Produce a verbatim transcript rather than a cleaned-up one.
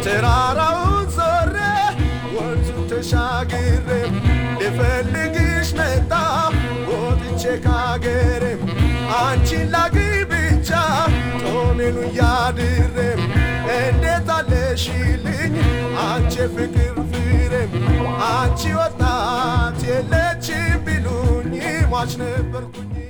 ተራራውን ዞሬ ወንዙን ተሻግሬ ልፈልግሽ መጣሁ ወጥቼ ካገሬ አንቺን ላግኝ ብቻ ጦሜኑ ያድሬ እንዴት አለሽልኝ አንቺ ፍቅር ፍሬ አንቺ ወጣት የለችም ቢሉኝ ሟች ነበርኩኝ